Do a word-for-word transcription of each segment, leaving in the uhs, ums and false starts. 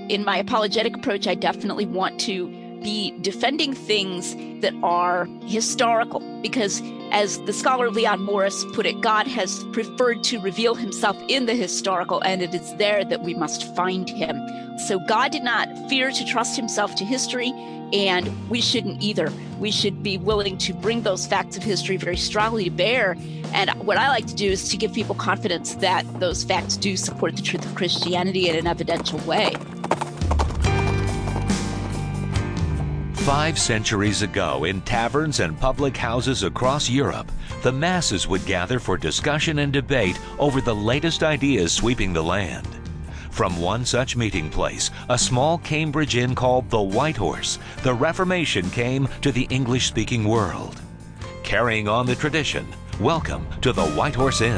In my apologetic approach, I definitely want to be defending things that are historical, because as the scholar Leon Morris put it, God has preferred to reveal himself in the historical, and it is there that we must find him. So God did not fear to trust himself to history, and we shouldn't either. We should be willing to bring those facts of history very strongly to bear. And what I like to do is to give people confidence that those facts do support the truth of Christianity in an evidential way. Five centuries ago, in taverns and public houses across Europe, the masses would gather for discussion and debate over the latest ideas sweeping the land. From one such meeting place, a small Cambridge inn called the White Horse, the Reformation came to the English-speaking world. Carrying on the tradition, welcome to the White Horse Inn.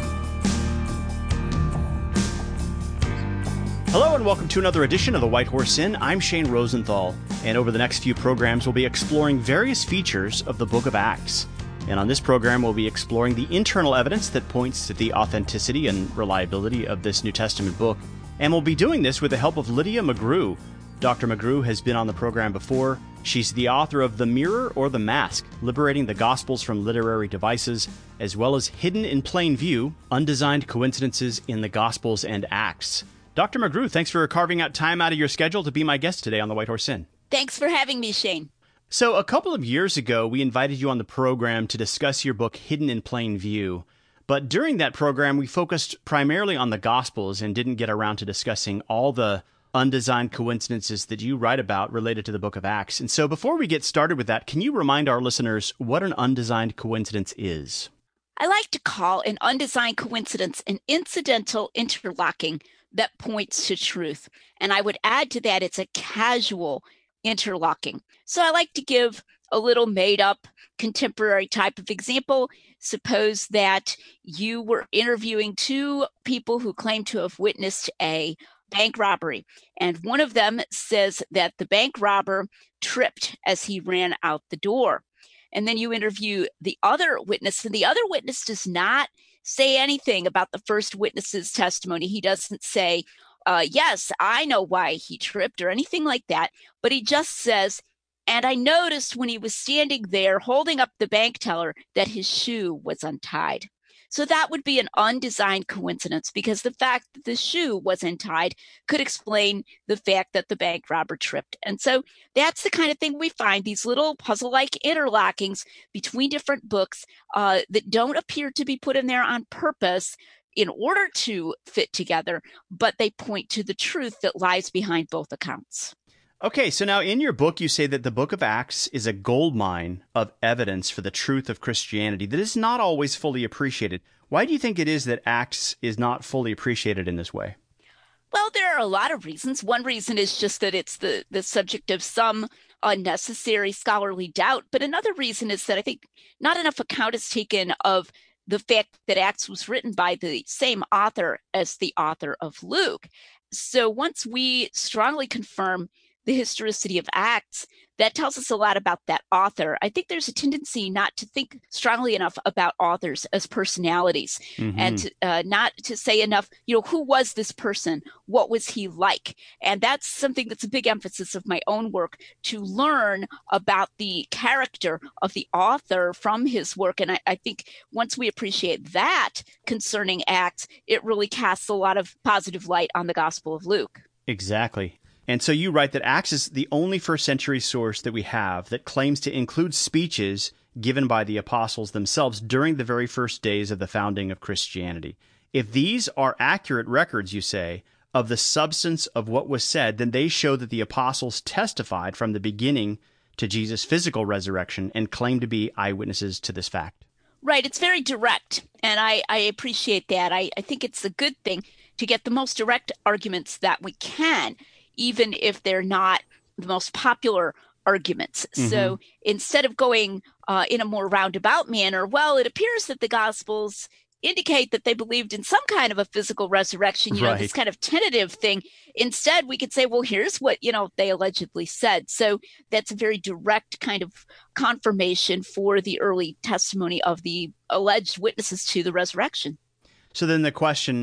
Hello and welcome to another edition of the White Horse Inn. I'm Shane Rosenthal, and over the next few programs we'll be exploring various features of the Book of Acts. And on this program we'll be exploring the internal evidence that points to the authenticity and reliability of this New Testament book. And we'll be doing this with the help of Lydia McGrew. Doctor McGrew has been on the program before. She's the author of The Mirror or the Mask, Liberating the Gospels from Literary Devices, as well as Hidden in Plain View, Undesigned Coincidences in the Gospels and Acts. Doctor McGrew, thanks for carving out time out of your schedule to be my guest today on the White Horse Inn. Thanks for having me, Shane. So a couple of years ago, we invited you on the program to discuss your book, Hidden in Plain View. But during that program, we focused primarily on the Gospels and didn't get around to discussing all the undesigned coincidences that you write about related to the Book of Acts. And so before we get started with that, can you remind our listeners what an undesigned coincidence is? I like to call an undesigned coincidence an incidental interlocking that points to truth. And I would add to that, it's a casual interlocking. So I like to give a little made-up contemporary type of example. Suppose that you were interviewing two people who claim to have witnessed a bank robbery, and one of them says that the bank robber tripped as he ran out the door. And then you interview the other witness, and the other witness does not say anything about the first witness's testimony. He doesn't say, uh, yes, I know why he tripped or anything like that, but he just says, and I noticed when he was standing there holding up the bank teller that his shoe was untied. So that would be an undesigned coincidence, because the fact that the shoe was untied could explain the fact that the bank robber tripped. And so that's the kind of thing we find, these little puzzle-like interlockings between different books uh, that don't appear to be put in there on purpose in order to fit together, but they point to the truth that lies behind both accounts. Okay, so now in your book, you say that the Book of Acts is a goldmine of evidence for the truth of Christianity that is not always fully appreciated. Why do you think it is that Acts is not fully appreciated in this way? Well, there are a lot of reasons. One reason is just that it's the, the subject of some unnecessary scholarly doubt. But another reason is that I think not enough account is taken of the fact that Acts was written by the same author as the author of Luke. So once we strongly confirm the historicity of Acts, that tells us a lot about that author. I think there's a tendency not to think strongly enough about authors as personalities, mm-hmm. and to, uh, not to say enough, you know, who was this person? What was he like? And that's something that's a big emphasis of my own work, to learn about the character of the author from his work. And I, I think once we appreciate that concerning Acts, it really casts a lot of positive light on the Gospel of Luke. Exactly. And so you write that Acts is the only first century source that we have that claims to include speeches given by the apostles themselves during the very first days of the founding of Christianity. If these are accurate records, you say, of the substance of what was said, then they show that the apostles testified from the beginning to Jesus' physical resurrection and claim to be eyewitnesses to this fact. Right. It's very direct, and I, I appreciate that. I, I think it's a good thing to get the most direct arguments that we can, even if they're not the most popular arguments. Mm-hmm. So instead of going uh, in a more roundabout manner, well, it appears that the Gospels indicate that they believed in some kind of a physical resurrection, you know, right. this kind of tentative thing. Instead, we could say, well, here's what, you know, they allegedly said. So that's a very direct kind of confirmation for the early testimony of the alleged witnesses to the resurrection. So then the question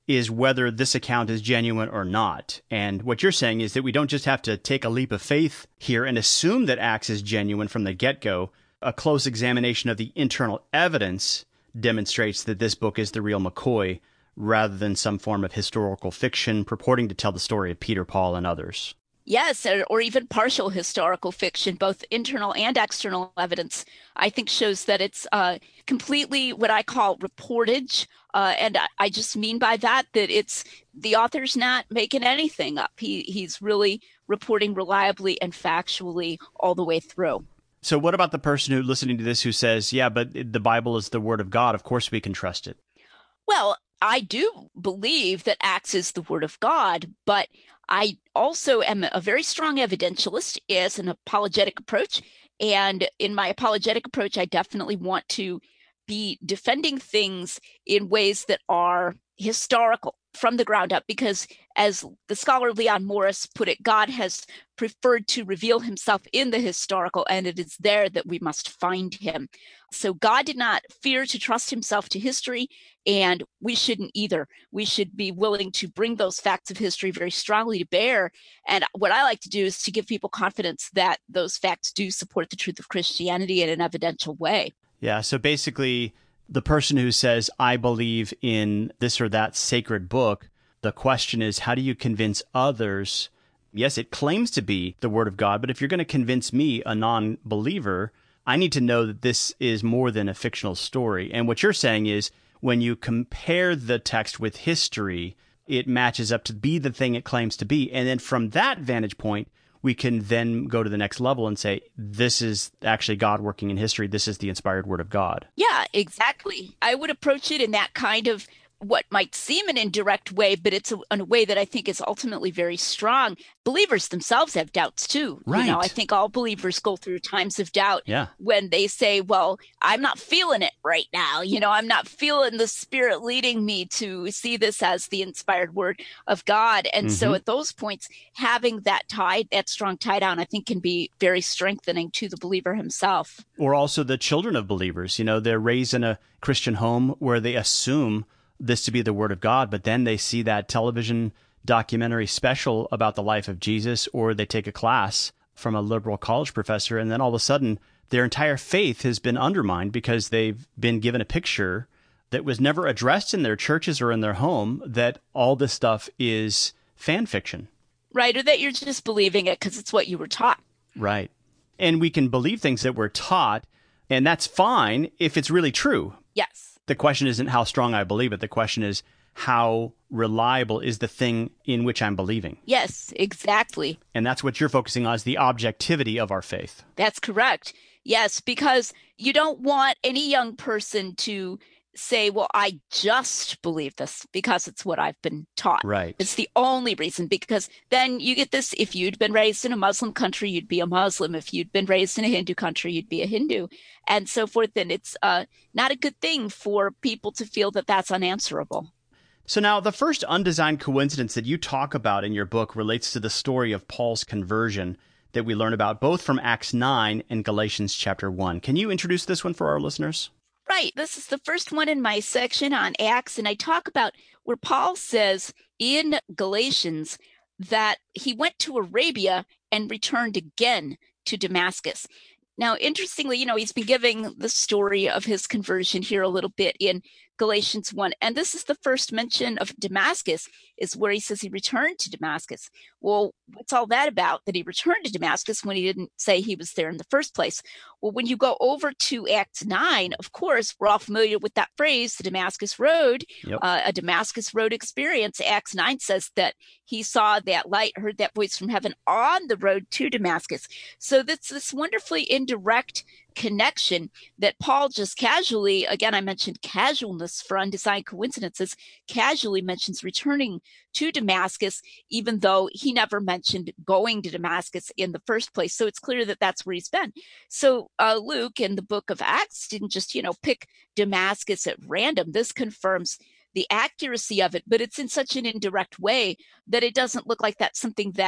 is whether this account is genuine or not. And what you're saying is that we don't just have to take a leap of faith here and assume that Acts is genuine from the get-go. A close examination of the internal evidence demonstrates that this book is the real McCoy, rather than some form of historical fiction purporting to tell the story of Peter, Paul, and others. Yes, or, or even partial historical fiction, both internal and external evidence, I think shows that it's uh, completely what I call reportage. Uh, and I, I just mean by that that it's the author's not making anything up. He He's really reporting reliably and factually all the way through. So what about the person who listening to this who says, yeah, but the Bible is the Word of God. Of course we can trust it. Well, I do believe that Acts is the Word of God, but I also am a very strong evidentialist as an apologetic approach. And in my apologetic approach, I definitely want to be defending things in ways that are historical from the ground up, because as the scholar Leon Morris put it, God has preferred to reveal himself in the historical, and it is there that we must find him. So God did not fear to trust himself to history, and we shouldn't either. We should be willing to bring those facts of history very strongly to bear. And what I like to do is to give people confidence that those facts do support the truth of Christianity in an evidential way. Yeah, so basically, the person who says, I believe in this or that sacred book, the question is, how do you convince others? Yes, it claims to be the Word of God, but if you're going to convince me, a non-believer, I need to know that this is more than a fictional story. And what you're saying is, when you compare the text with history, it matches up to be the thing it claims to be. And then from that vantage point, we can then go to the next level and say, this is actually God working in history. This is the inspired Word of God. Yeah, exactly. I would approach it in that kind of what might seem an indirect way, but it's a, in a way that I think is ultimately very strong. Believers themselves have doubts too. Right. You know, I think all believers go through times of doubt yeah. when they say, well, I'm not feeling it right now. You know, I'm not feeling the Spirit leading me to see this as the inspired Word of God. And mm-hmm. so at those points, having that tie, that strong tie down, I think can be very strengthening to the believer himself. Or also the children of believers. You know, they're raised in a Christian home where they assume this to be the Word of God, but then they see that television documentary special about the life of Jesus, or they take a class from a liberal college professor, and then all of a sudden their entire faith has been undermined because they've been given a picture that was never addressed in their churches or in their home, that all this stuff is fan fiction. Right, or that you're just believing it because it's what you were taught. Right. And we can believe things that we're taught, and that's fine if it's really true. Yes. The question isn't how strong I believe it. The question is, how reliable is the thing in which I'm believing? Yes, exactly. And that's what you're focusing on, is the objectivity of our faith. That's correct. Yes, because you don't want any young person to say, well, I just believe this because it's what I've been taught. Right. It's the only reason, because then you get this, if you'd been raised in a Muslim country, you'd be a Muslim. If you'd been raised in a Hindu country, you'd be a Hindu, and so forth. And it's uh, not a good thing for people to feel that that's unanswerable. So now the first undesigned coincidence that you talk about in your book relates to the story of Paul's conversion that we learn about both from Acts nine and Galatians chapter one. Can you introduce this one for our listeners? Right. This is the first one in my section on Acts, and I talk about where Paul says in Galatians that he went to Arabia and returned again to Damascus. Now, interestingly, you know, he's been giving the story of his conversion here a little bit in Galatians one. And this is the first mention of Damascus, is where he says he returned to Damascus. Well, what's all that about, that he returned to Damascus when he didn't say he was there in the first place? Well, when you go over to Acts nine, of course, we're all familiar with that phrase, the Damascus Road, yep. uh, a Damascus Road experience. Acts nine says that he saw that light, heard that voice from heaven on the road to Damascus. So that's this wonderfully indirect connection that Paul just casually, again, I mentioned casualness for undesigned coincidences, casually mentions returning to Damascus, even though he never mentioned going to Damascus in the first place. So it's clear that that's where he's been. So uh, Luke in the book of Acts didn't just, you know, pick Damascus at random. This confirms the accuracy of it, but it's in such an indirect way that it doesn't look like that's something that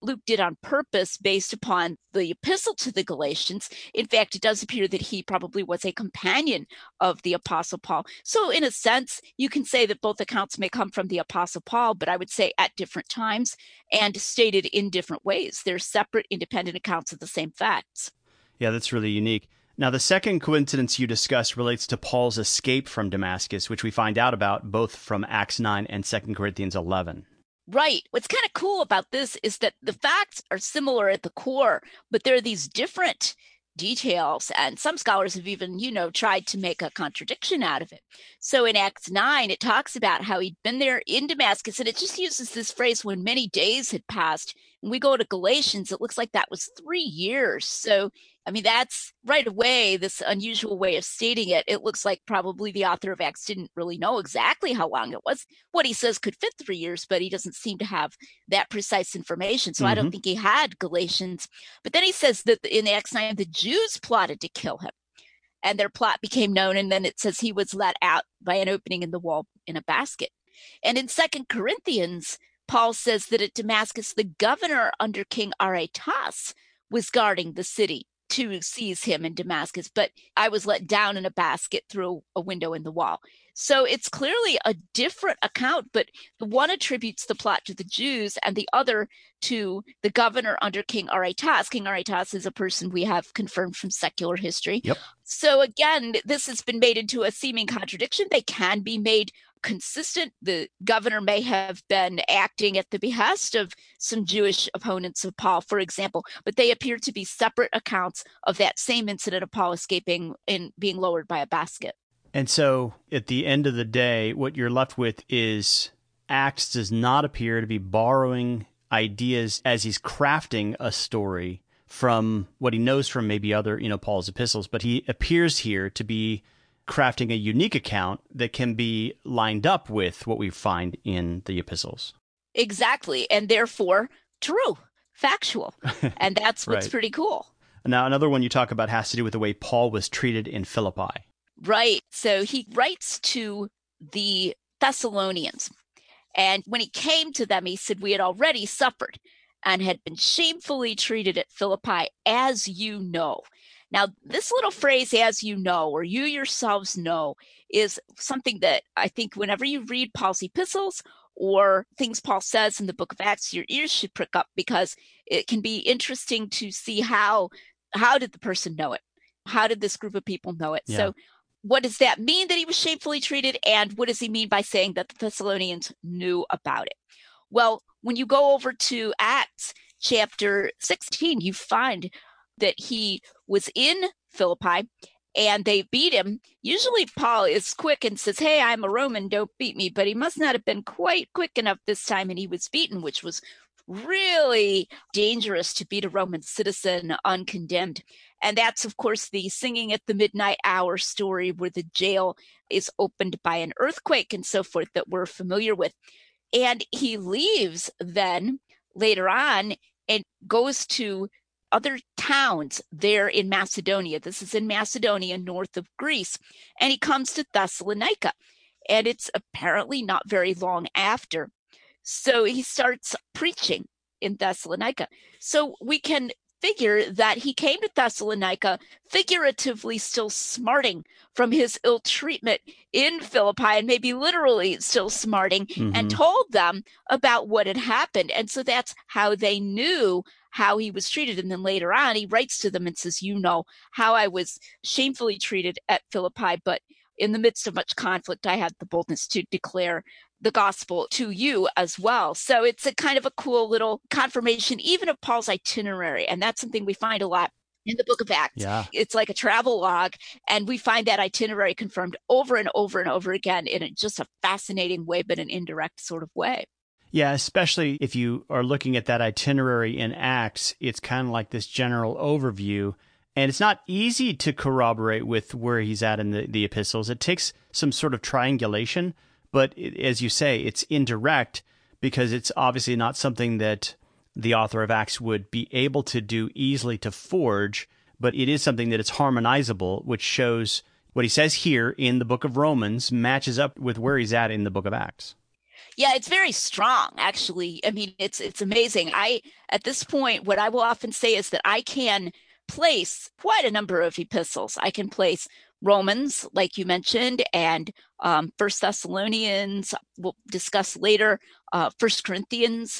Luke did on purpose based upon the epistle to the Galatians. In fact, it does appear that he probably was a companion of the Apostle Paul. So in a sense, you can say that both accounts may come from the Apostle Paul, but I would say at different times and stated in different ways. They're separate, independent accounts of the same facts. Yeah, that's really unique. Now, the second coincidence you discuss relates to Paul's escape from Damascus, which we find out about both from Acts nine and Second Corinthians eleven. Right. What's kind of cool about this is that the facts are similar at the core, but there are these different details, and some scholars have even, you know, tried to make a contradiction out of it. So in Acts nine, it talks about how he'd been there in Damascus, and it just uses this phrase, when many days had passed. And we go to Galatians, it looks like that was three years. So, I mean, that's right away, this unusual way of stating it. It looks like probably the author of Acts didn't really know exactly how long it was. What he says could fit three years, but he doesn't seem to have that precise information. So mm-hmm. I don't think he had Galatians. But then he says that in Acts nine, the Jews plotted to kill him, and their plot became known. And then it says he was let out by an opening in the wall in a basket. And in Second Corinthians, Paul says that at Damascus, the governor under King Aretas was guarding the city to seize him in Damascus, but I was let down in a basket through a window in the wall. So it's clearly a different account, but the one attributes the plot to the Jews and the other to the governor under King Aretas. King Aretas is a person we have confirmed from secular history. Yep. So again, this has been made into a seeming contradiction. They can be made consistent. The governor may have been acting at the behest of some Jewish opponents of Paul, for example, but they appear to be separate accounts of that same incident of Paul escaping and being lowered by a basket. And so at the end of the day, what you're left with is Acts does not appear to be borrowing ideas as he's crafting a story from what he knows from maybe other, you know, Paul's epistles, but he appears here to be crafting a unique account that can be lined up with what we find in the epistles. Exactly, and therefore true, factual, and that's what's right. Pretty cool. Now, another one you talk about has to do with the way Paul was treated in Philippi. Right, so he writes to the Thessalonians, and when he came to them, he said, "We had already suffered and had been shamefully treated at Philippi, as you know." Now, this little phrase, "as you know," or "you yourselves know," is something that I think whenever you read Paul's epistles or things Paul says in the book of Acts, your ears should prick up, because it can be interesting to see how, how did the person know it? How did this group of people know it? Yeah. So what does that mean that he was shamefully treated? And what does he mean by saying that the Thessalonians knew about it? Well, when you go over to Acts chapter sixteen, you find that he was in Philippi and they beat him. Usually Paul is quick and says, "Hey, I'm a Roman, don't beat me." But he must not have been quite quick enough this time, and he was beaten, which was really dangerous to beat a Roman citizen uncondemned. And that's, of course, the singing at the midnight hour story where the jail is opened by an earthquake and so forth that we're familiar with. And he leaves then later on and goes to other towns there in Macedonia. This is in Macedonia, north of Greece. And he comes to Thessalonica. And it's apparently not very long after. So he starts preaching in Thessalonica. So we can figure that he came to Thessalonica figuratively still smarting from his ill treatment in Philippi, and maybe literally still smarting, mm-hmm. and told them about what had happened. And so that's how they knew how he was treated. And then later on, he writes to them and says, "You know how I was shamefully treated at Philippi, but in the midst of much conflict, I had the boldness to declare the gospel to you as well." So it's a kind of a cool little confirmation, even of Paul's itinerary. And that's something we find a lot in the book of Acts. Yeah. It's like a travel log, and we find that itinerary confirmed over and over and over again in a, just a fascinating way, but an indirect sort of way. Yeah, especially if you are looking at that itinerary in Acts, it's kind of like this general overview. And it's not easy to corroborate with where he's at in the, the epistles. It takes some sort of triangulation, but it, as you say, it's indirect because it's obviously not something that the author of Acts would be able to do easily to forge, but it is something that it's harmonizable, which shows what he says here in the book of Romans matches up with where he's at in the book of Acts. Yeah, it's very strong, actually. I mean, it's it's amazing. I at this point, what I will often say is that I can place quite a number of epistles. I can place Romans, like you mentioned, and um, First Thessalonians. We'll discuss later. Uh, First Corinthians.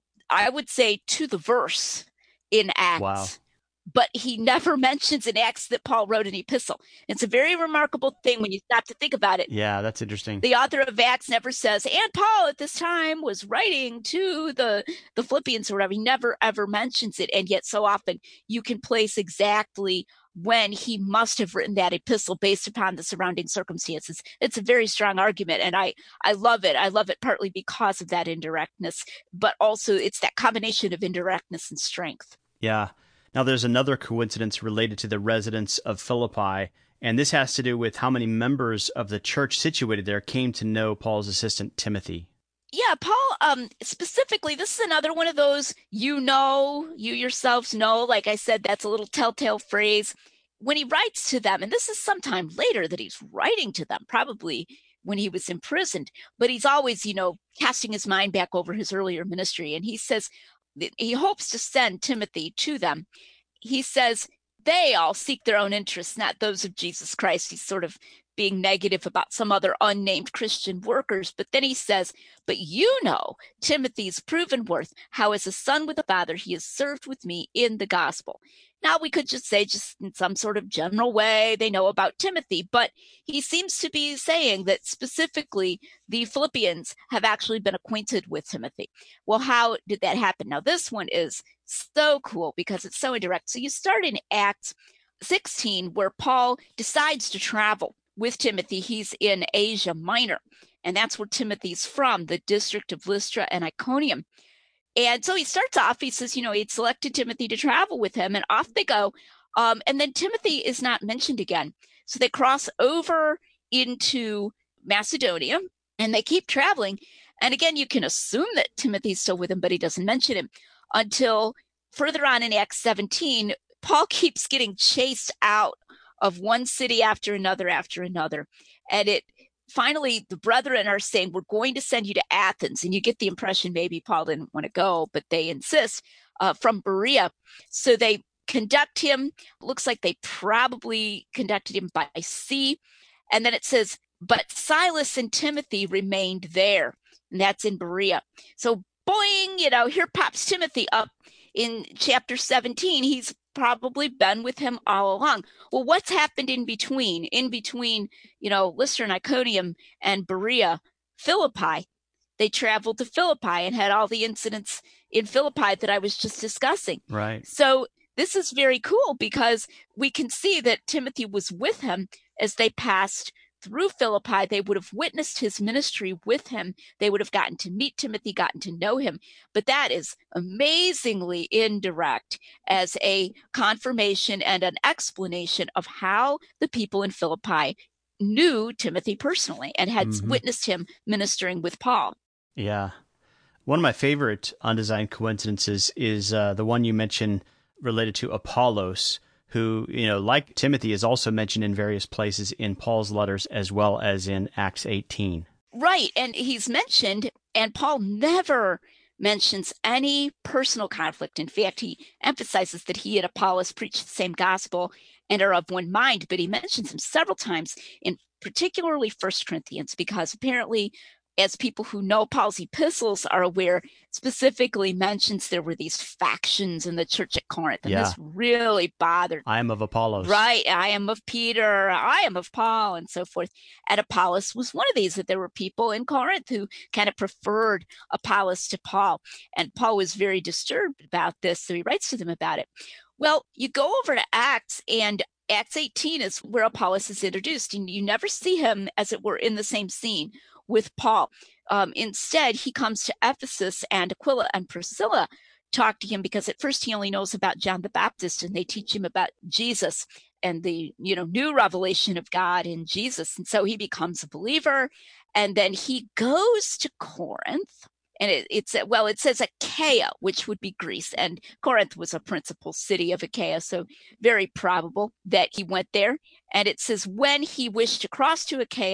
I would say to the verse in Wow. Acts, but he never mentions in Acts that Paul wrote an epistle. It's a very remarkable thing when you stop to think about it. Yeah, that's interesting. The author of Acts never says, and Paul at this time was writing to the, the Philippians or whatever. He never, ever mentions it. And yet so often you can place exactly when he must have written that epistle based upon the surrounding circumstances. It's a very strong argument. And I, I love it. I love it partly because of that indirectness, but also it's that combination of indirectness and strength. Yeah. Now, there's another coincidence related to the residents of Philippi, and this has to do with how many members of the church situated there came to know Paul's assistant, Timothy. Yeah, Paul, um, specifically, this is another one of those, you know, you yourselves know, like I said, that's a little telltale phrase. When he writes to them, and this is sometime later that he's writing to them, probably when he was imprisoned, but he's always, you know, casting his mind back over his earlier ministry. And he says, he hopes to send Timothy to them. He says, they all seek their own interests, not those of Jesus Christ. He's sort of being negative about some other unnamed Christian workers. But then he says, but you know Timothy's proven worth, how as a son with a father, he has served with me in the gospel. Now, we could just say, just in some sort of general way, they know about Timothy, but he seems to be saying that specifically the Philippians have actually been acquainted with Timothy. Well, how did that happen? Now, this one is so cool because it's so indirect. So you start in Acts sixteen, where Paul decides to travel with Timothy. He's in Asia Minor, and that's where Timothy's from, the district of Lystra and Iconium. And so he starts off, he says, you know, he'd selected Timothy to travel with him, and off they go. Um, and then Timothy is not mentioned again. So they cross over into Macedonia, and they keep traveling. And again, you can assume that Timothy's still with him, but he doesn't mention him until further on in Acts seventeen. Paul keeps getting chased out of one city after another after another. And it finally, the brethren are saying, we're going to send you to Athens. And you get the impression maybe Paul didn't want to go, but they insist, uh, from Berea. So they conduct him. Looks like they probably conducted him by sea. And then it says, but Silas and Timothy remained there. And that's in Berea. So boing, you know, here pops Timothy up in chapter seventeen. He's probably been with him all along. Well, what's happened in between? In between, you know, Lystra and Iconium and Berea, Philippi. They traveled to Philippi and had all the incidents in Philippi that I was just discussing. Right. So this is very cool because we can see that Timothy was with him as they passed through Philippi. They would have witnessed his ministry with him. They would have gotten to meet Timothy, gotten to know him. But that is amazingly indirect as a confirmation and an explanation of how the people in Philippi knew Timothy personally and had mm-hmm. witnessed him ministering with Paul. Yeah. One of my favorite undesigned coincidences is uh, the one you mentioned related to Apollos, who, you know, like Timothy, is also mentioned in various places in Paul's letters as well as in Acts eighteen. Right. And he's mentioned, and Paul never mentions any personal conflict. In fact, he emphasizes that he and Apollos preach the same gospel and are of one mind, but he mentions him several times in particularly First Corinthians, because apparently, as people who know Paul's epistles are aware, specifically mentions there were these factions in the church at Corinth. And yeah. This really bothered. I am of Apollos. Right. I am of Peter. I am of Paul, and so forth. And Apollos was one of these, that there were people in Corinth who kind of preferred Apollos to Paul. And Paul was very disturbed about this, so he writes to them about it. Well, you go over to Acts, and Acts eighteen is where Apollos is introduced. And you never see him, as it were, in the same scene with Paul. Um, instead, he comes to Ephesus, and Aquila and Priscilla talk to him because at first he only knows about John the Baptist, and they teach him about Jesus and the, you know, new revelation of God in Jesus. And so he becomes a believer, and then he goes to Corinth. And it, it's, well, it says Achaia, which would be Greece, and Corinth was a principal city of Achaia, so very probable that he went there. And it says, when he wished to cross to Achaia,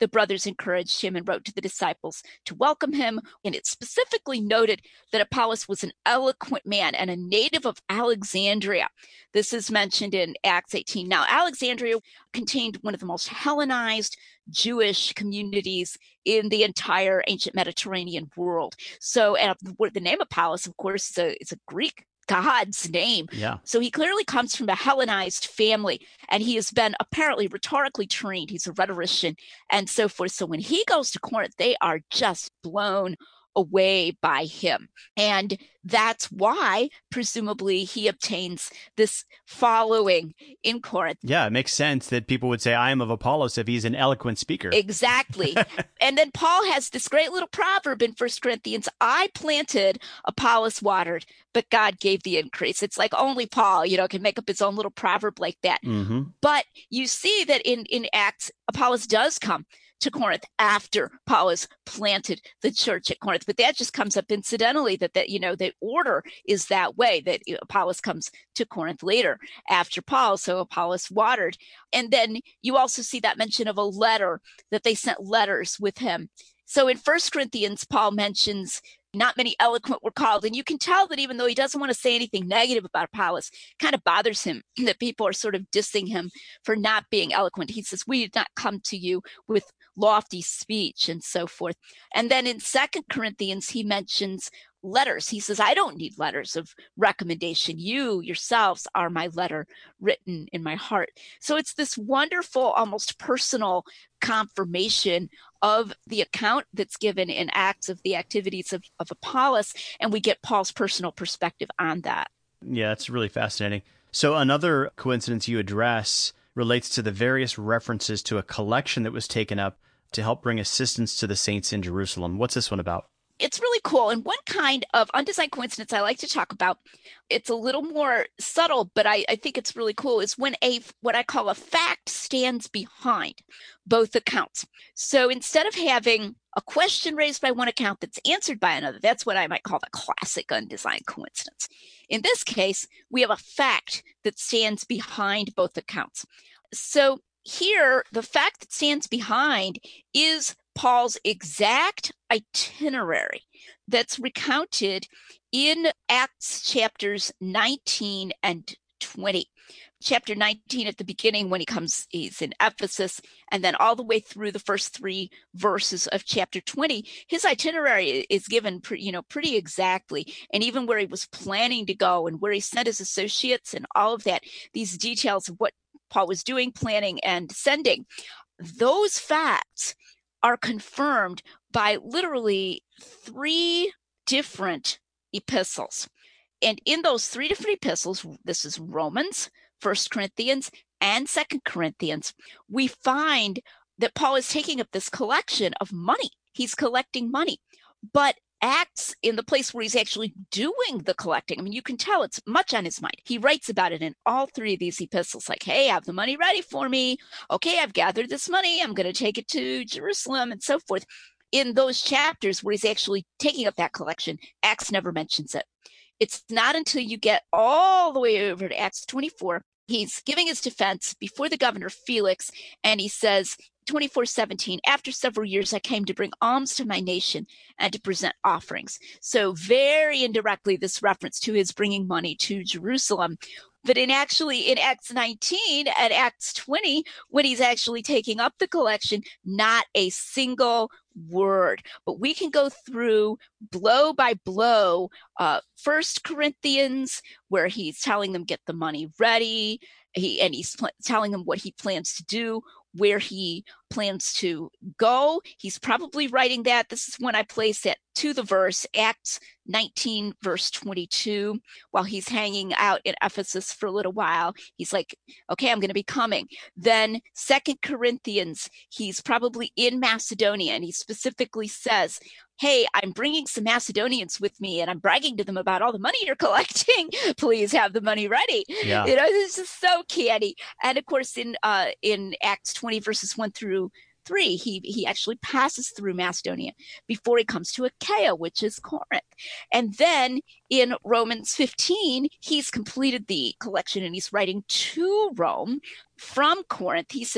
the brothers encouraged him and wrote to the disciples to welcome him. And it specifically noted that Apollos was an eloquent man and a native of Alexandria. This is mentioned in Acts eighteen. Now, Alexandria contained one of the most Hellenized Jewish communities in the entire ancient Mediterranean world. So, and the name Apollos, of course, is a, is a Greek God's name. Yeah. So he clearly comes from a Hellenized family, and he has been apparently rhetorically trained. He's a rhetorician and so forth. So when he goes to Corinth, they are just blown away by him. And that's why, presumably, he obtains this following in Corinth. Yeah, it makes sense that people would say, I am of Apollos if he's an eloquent speaker. Exactly. And then Paul has this great little proverb in First Corinthians, I planted, Apollos watered, but God gave the increase. It's like only Paul, you know, can make up his own little proverb like that. Mm-hmm. But you see that in, in Acts, Apollos does come to Corinth after Apollos planted the church at Corinth. But that just comes up incidentally, that, that you know, the order is that way, that Apollos comes to Corinth later after Paul. So Apollos watered. And then you also see that mention of a letter, that they sent letters with him. So in First Corinthians, Paul mentions not many eloquent were called. And you can tell that even though he doesn't want to say anything negative about Apollos, it kind of bothers him that people are sort of dissing him for not being eloquent. He says, we did not come to you with lofty speech and so forth. And then in Second Corinthians, he mentions letters. He says, I don't need letters of recommendation. You yourselves are my letter written in my heart. So it's this wonderful, almost personal confirmation of the account that's given in Acts of the activities of, of Apollos, and we get Paul's personal perspective on that. Yeah, that's really fascinating. So another coincidence you address relates to the various references to a collection that was taken up to help bring assistance to the saints in Jerusalem. What's this one about? It's really cool. And one kind of undesigned coincidence I like to talk about, it's a little more subtle, but I, I think it's really cool, is when a what I call a fact stands behind both accounts. So instead of having a question raised by one account that's answered by another, that's what I might call the classic undesigned coincidence. In this case, we have a fact that stands behind both accounts. So here, the fact that stands behind is Paul's exact itinerary that's recounted in Acts chapters nineteen and twenty. Chapter nineteen at the beginning, when he comes, he's in Ephesus, and then all the way through the first three verses of chapter twenty, his itinerary is given, you know, pretty exactly. And even where he was planning to go and where he sent his associates and all of that, these details of what Paul was doing, planning, and sending, those facts are confirmed by literally three different epistles. And in those three different epistles, this is Romans, First Corinthians, and Second Corinthians, we find that Paul is taking up this collection of money. He's collecting money, but Acts in the place where he's actually doing the collecting. I mean, you can tell it's much on his mind. He writes about it in all three of these epistles, like, hey, I have the money ready for me. Okay, I've gathered this money. I'm going to take it to Jerusalem and so forth. In those chapters where he's actually taking up that collection, Acts never mentions it. It's not until you get all the way over to Acts twenty-four, he's giving his defense before the governor Felix, and he says, twenty-four seventeen, after several years, I came to bring alms to my nation and to present offerings. So very indirectly, this reference to his bringing money to Jerusalem. But in actually in Acts nineteen and Acts twenty, when he's actually taking up the collection, not a single word. But we can go through blow by blow, uh, First Corinthians, where he's telling them get the money ready, he and he's pl- telling them what he plans to do, where he plans to go. He's probably writing that. This is when I place it to the verse, Acts nineteen, verse twenty-two, while he's hanging out in Ephesus for a little while. He's like, okay, I'm going to be coming. Then Second Corinthians, he's probably in Macedonia, and he specifically says, hey, I'm bringing some Macedonians with me, and I'm bragging to them about all the money you're collecting. Please have the money ready. Yeah. You know, it's just so canny. And of course, in uh, in Acts twenty, verses one through three, he he actually passes through Macedonia before he comes to Achaia, which is Corinth. And then in Romans fifteen, he's completed the collection and he's writing to Rome from Corinth. He says,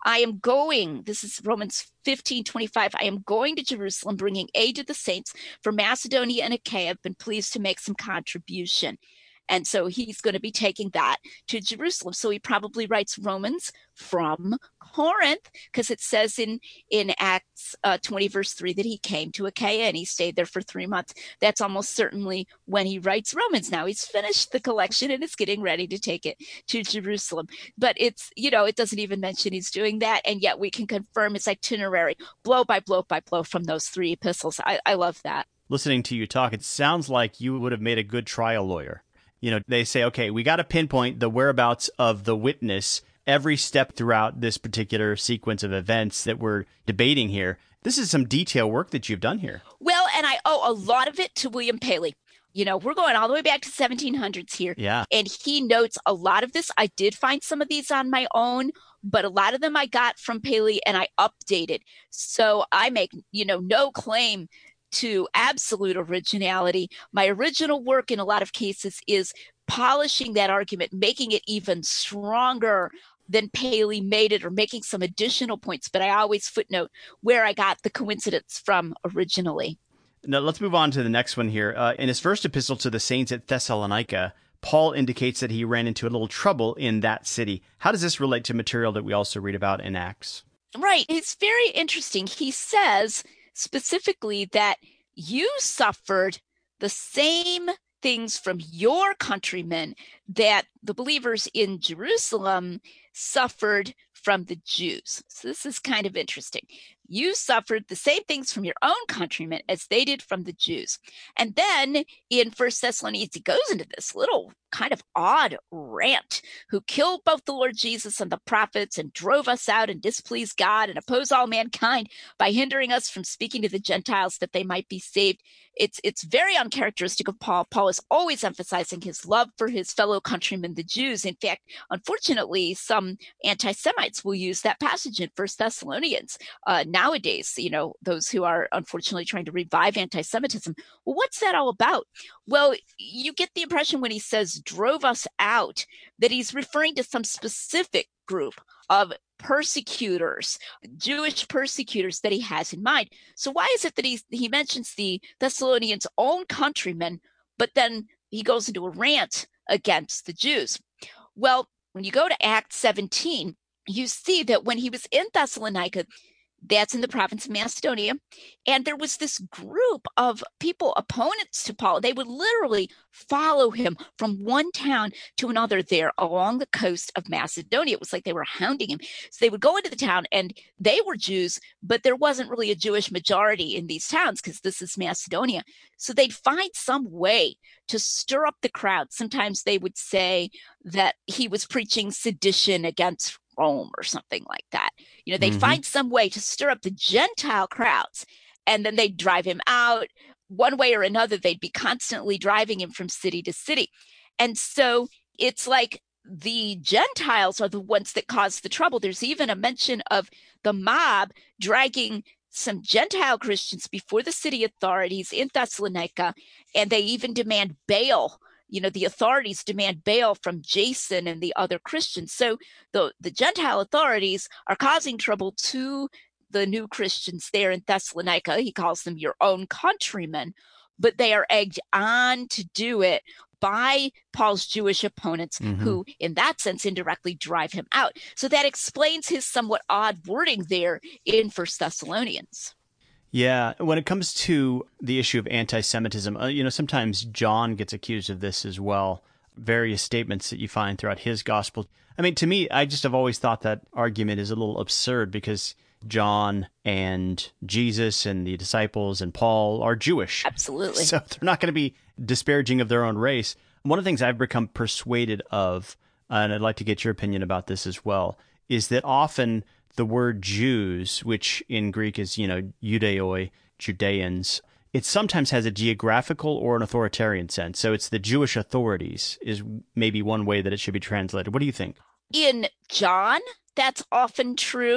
I am going, this is Romans fifteen twenty-five, I am going to Jerusalem, bringing aid to the saints. For Macedonia and Achaia have been pleased to make some contribution. And so he's going to be taking that to Jerusalem. So he probably writes Romans from Corinth, because it says in, in Acts uh, twenty, verse three, that he came to Achaia and he stayed there for three months. That's almost certainly when he writes Romans. Now he's finished the collection and is getting ready to take it to Jerusalem. But it's, you know, it doesn't even mention he's doing that. And yet we can confirm his itinerary blow by blow by blow from those three epistles. I, I love that. Listening to you talk, it sounds like you would have made a good trial lawyer. You know, they say, okay, we got to pinpoint the whereabouts of the witness every step throughout this particular sequence of events that we're debating here. This is some detail work that you've done here. Well, and I owe a lot of it to William Paley. You know, we're going all the way back to seventeen hundreds here. Yeah. And he notes a lot of this. I did find some of these on my own, but a lot of them I got from Paley and I updated. So I make, you know, no claim to absolute originality. My original work in a lot of cases is polishing that argument, making it even stronger than Paley made it, or making some additional points. But I always footnote where I got the coincidence from originally. Now, let's move on to the next one here. Uh, in his first epistle to the saints at Thessalonica, Paul indicates that he ran into a little trouble in that city. How does this relate to material that we also read about in Acts? Right. It's very interesting. He says specifically that you suffered the same things from your countrymen that the believers in Jerusalem suffered from the Jews. So this is kind of interesting. You suffered the same things from your own countrymen as they did from the Jews. And then in First Thessalonians, he goes into this little kind of odd rant, who killed both the Lord Jesus and the prophets and drove us out and displeased God and opposed all mankind by hindering us from speaking to the Gentiles that they might be saved. It's it's very uncharacteristic of Paul. Paul is always emphasizing his love for his fellow countrymen, the Jews. In fact, unfortunately, some anti-Semites will use that passage in First Thessalonians uh, nowadays, you know, those who are unfortunately trying to revive anti-Semitism. Well, what's that all about? Well, you get the impression when he says drove us out that he's referring to some specific group of persecutors, Jewish persecutors that he has in mind. So why is it that he, he mentions the Thessalonians' own countrymen, but then he goes into a rant against the Jews? Well, when you go to Acts seventeen, you see that when he was in Thessalonica, that's in the province of Macedonia, and there was this group of people, opponents to Paul. They would literally follow him from one town to another there along the coast of Macedonia. It was like they were hounding him. So they would go into the town, and they were Jews, but there wasn't really a Jewish majority in these towns because this is Macedonia. So they'd find some way to stir up the crowd. Sometimes they would say that he was preaching sedition against Rome or something like that. You know, they'd mm-hmm. find some way to stir up the Gentile crowds, and then they'd drive him out. One way or another, they'd be constantly driving him from city to city. And so it's like the Gentiles are the ones that cause the trouble. There's even a mention of the mob dragging some Gentile Christians before the city authorities in Thessalonica, and they even demand bail. You know, the authorities demand bail from Jason and the other Christians. So the, the Gentile authorities are causing trouble to the new Christians there in Thessalonica. He calls them your own countrymen, but they are egged on to do it by Paul's Jewish opponents, mm-hmm. who in that sense indirectly drive him out. So that explains his somewhat odd wording there in First Thessalonians. Yeah, when it comes to the issue of anti-Semitism, uh, you know, sometimes John gets accused of this as well. Various statements that you find throughout his gospel. I mean, to me, I just have always thought that argument is a little absurd because John and Jesus and the disciples and Paul are Jewish. Absolutely. So they're not going to be disparaging of their own race. One of the things I've become persuaded of, and I'd like to get your opinion about this as well, is that often the word Jews, which in Greek is, you know, Judeoi, Judeans, it sometimes has a geographical or an authoritarian sense. So it's the Jewish authorities is maybe one way that it should be translated. What do you think? In John, that's often true.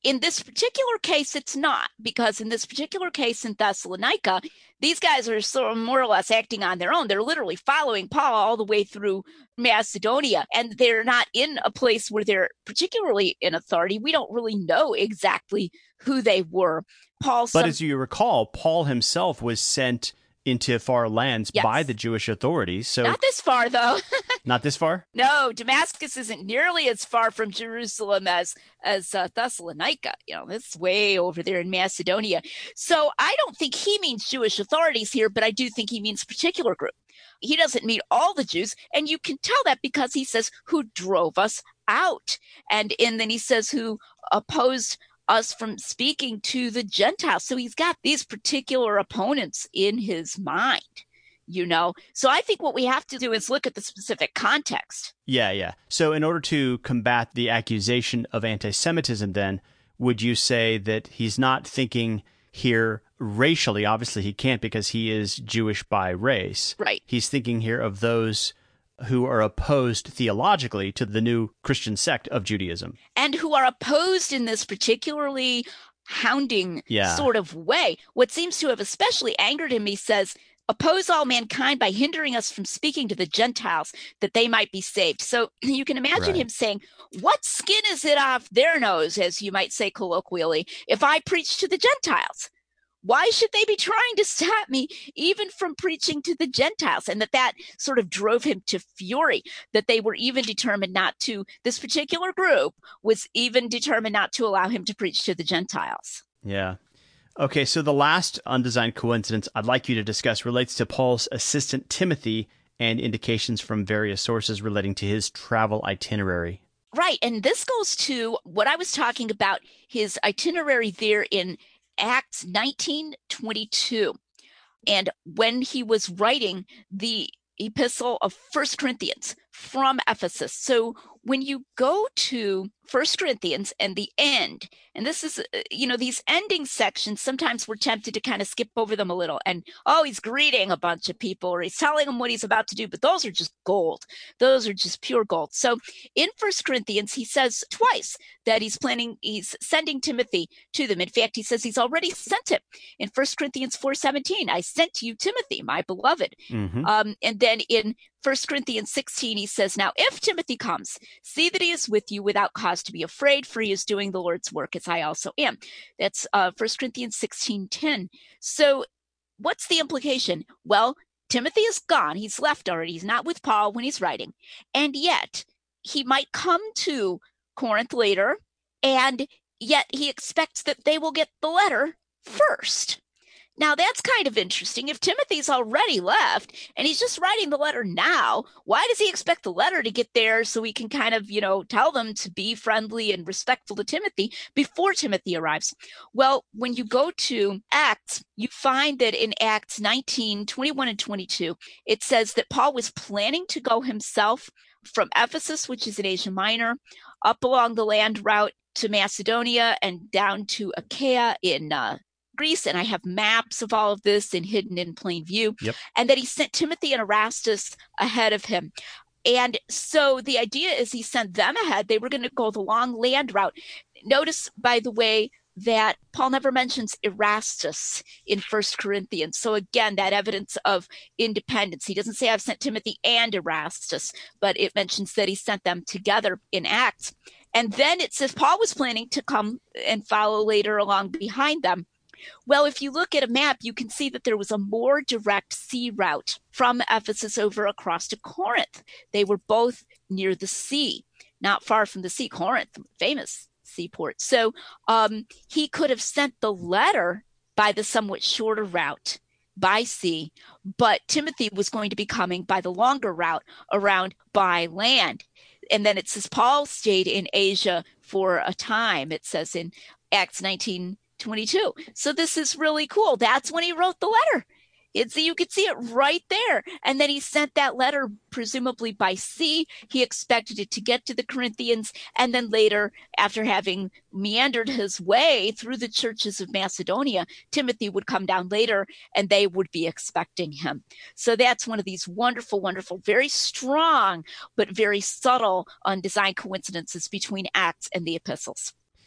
in this particular case, it's not, because in this particular case in Thessalonica, these guys are sort of more or less acting on their own. They're literally following Paul all the way through Macedonia, and they're not in a place where they're particularly in authority. We don't really know exactly who they were. Paul, but some, as you recall, Paul himself was sent into far lands yes. by the Jewish authorities. So not this far, though. Not this far? No, Damascus isn't nearly as far from Jerusalem as as uh, Thessalonica. You know, it's way over there in Macedonia. So I don't think he means Jewish authorities here, but I do think he means particular group. He doesn't mean all the Jews, and you can tell that because he says who drove us out, and and then he says who opposed us from speaking to the Gentiles. So he's got these particular opponents in his mind, you know. So I think what we have to do is look at the specific context. Yeah, yeah. So in order to combat the accusation of anti-Semitism, then, would you say that he's not thinking here racially? Obviously he can't, because he is Jewish by race. Right. He's thinking here of those who are opposed theologically to the new Christian sect of Judaism. And who are opposed in this particularly hounding yeah. sort of way. What seems to have especially angered him, he says, oppose all mankind by hindering us from speaking to the Gentiles that they might be saved. So you can imagine right. him saying, what skin is it off their nose, as you might say colloquially, if I preach to the Gentiles? Why should they be trying to stop me even from preaching to the Gentiles? And that that sort of drove him to fury, that they were even determined not to, this particular group was even determined not to allow him to preach to the Gentiles. Yeah. Okay, so the last undesigned coincidence I'd like you to discuss relates to Paul's assistant Timothy and indications from various sources relating to his travel itinerary. Right, and this goes to what I was talking about, his itinerary there in Acts nineteen twenty-two, and when he was writing the epistle of First Corinthians from Ephesus. So when you go to First Corinthians and the end, and this is, you know, these ending sections, sometimes we're tempted to kind of skip over them a little. And, oh, he's greeting a bunch of people, or he's telling them what he's about to do, but those are just gold. Those are just pure gold. So in First Corinthians, he says twice that he's planning, he's sending Timothy to them. In fact, he says he's already sent him. In First Corinthians four seventeen, I sent to you Timothy, my beloved. Mm-hmm. Um, and then in First Corinthians sixteen, he says, now if Timothy comes, see that he is with you without cause to be afraid, for he is doing the Lord's work as I also am. That's uh, First Corinthians sixteen ten. So what's the implication? Well, Timothy is gone. He's left already. He's not with Paul when he's writing. And yet he might come to Corinth later, and yet he expects that they will get the letter first. Now, that's kind of interesting. If Timothy's already left and he's just writing the letter now, why does he expect the letter to get there so he can kind of, you know, tell them to be friendly and respectful to Timothy before Timothy arrives? Well, when you go to Acts, you find that in Acts nineteen, twenty-one and twenty-two, it says that Paul was planning to go himself from Ephesus, which is in Asia Minor, up along the land route to Macedonia and down to Achaia in uh, Greece, and I have maps of all of this and hidden in plain view. Yep. And that he sent Timothy and Erastus ahead of him. And so the idea is he sent them ahead. They were going to go the long land route. Notice, by the way, that Paul never mentions Erastus in First Corinthians. So again, that evidence of independence. He doesn't say I've sent Timothy and Erastus, but it mentions that he sent them together in Acts. And then it says Paul was planning to come and follow later along behind them. Well, if you look at a map, you can see that there was a more direct sea route from Ephesus over across to Corinth. They were both near the sea, not far from the sea. Corinth, famous seaport. So um, he could have sent the letter by the somewhat shorter route by sea, but Timothy was going to be coming by the longer route around by land. And then it says Paul stayed in Asia for a time, it says in Acts nineteen twenty-two. So this is really cool. That's when he wrote the letter. It's, you could see it right there. And then he sent that letter presumably by sea. He expected it to get to the Corinthians. And then later, after having meandered his way through the churches of Macedonia, Timothy would come down later and they would be expecting him. So that's one of these wonderful, wonderful, very strong, but very subtle undesigned coincidences between Acts and the epistles.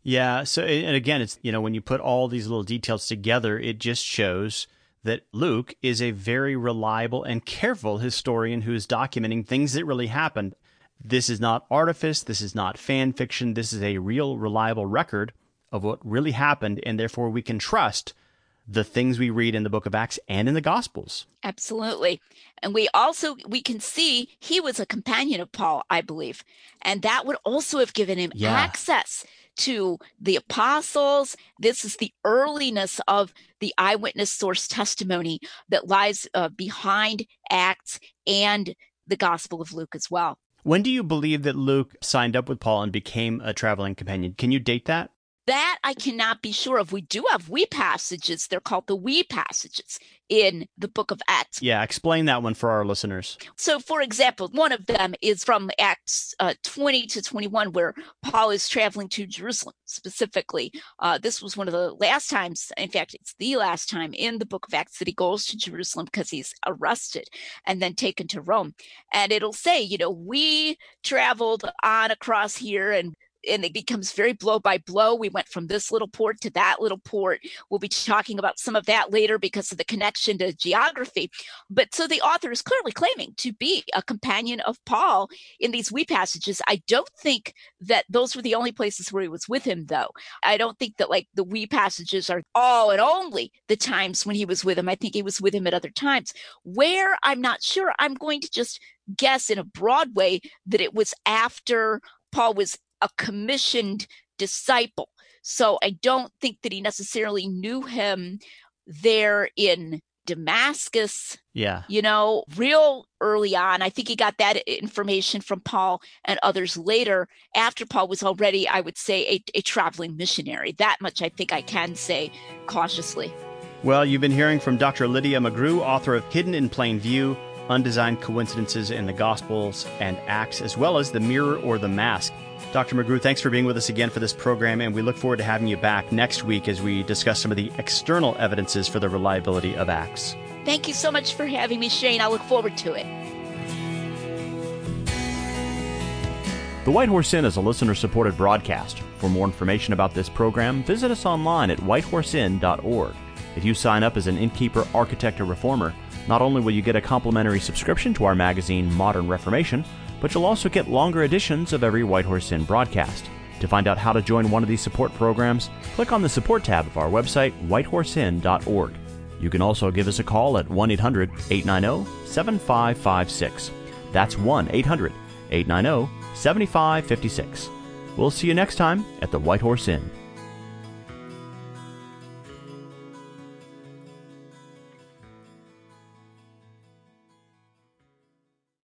Yeah. So, and again, it's, you know, when you put all these little details together, it just shows that Luke is a very reliable and careful historian who is documenting things that really happened. This is not artifice. This is not fan fiction. This is a real, reliable record of what really happened, and therefore we can trust the things we read in the book of Acts and in the Gospels. Absolutely. And we also, we can see he was a companion of Paul, I believe. And that would also have given him Yeah. access to the apostles. This is the earliness of the eyewitness source testimony that lies uh, behind Acts and the Gospel of Luke as well. When do you believe that Luke signed up with Paul and became a traveling companion? Can you date that? That I cannot be sure of. We do have we passages. They're called the we passages in the book of Acts. Yeah, explain that one for our listeners. So, for example, one of them is from Acts uh, twenty to twenty-one, where Paul is traveling to Jerusalem specifically. Uh, this was one of the last times, in fact, it's the last time in the book of Acts that he goes to Jerusalem because he's arrested and then taken to Rome. And it'll say, you know, we traveled on across here, and and it becomes very blow by blow. We went from this little port to that little port. We'll be talking about some of that later because of the connection to geography. But so the author is clearly claiming to be a companion of Paul in these we passages. I don't think that those were the only places where he was with him, though. I don't think that like the we passages are all and only the times when he was with him. I think he was with him at other times. Where, I'm not sure. I'm going to just guess in a broad way that it was after Paul was a commissioned disciple. So I don't think that he necessarily knew him there in Damascus. Yeah. You know, real early on. I think he got that information from Paul and others later, after Paul was already, I would say, a, a traveling missionary. That much I think I can say cautiously. Well, you've been hearing from Doctor Lydia McGrew, author of Hidden in Plain View, Undesigned Coincidences in the Gospels and Acts, as well as The Mirror or the Mask. Doctor McGrew, thanks for being with us again for this program, and we look forward to having you back next week as we discuss some of the external evidences for the reliability of Acts. Thank you so much for having me, Shane. I look forward to it. The White Horse Inn is a listener-supported broadcast. For more information about this program, visit us online at white horse inn dot org. If you sign up as an innkeeper, architect, or reformer, not only will you get a complimentary subscription to our magazine, Modern Reformation, but you'll also get longer editions of every White Horse Inn broadcast. To find out how to join one of these support programs, click on the support tab of our website, white horse inn dot org. You can also give us a call at one eight hundred, eight nine zero, seven five five six. That's one eight hundred, eight nine zero, seven five five six. We'll see you next time at the White Horse Inn.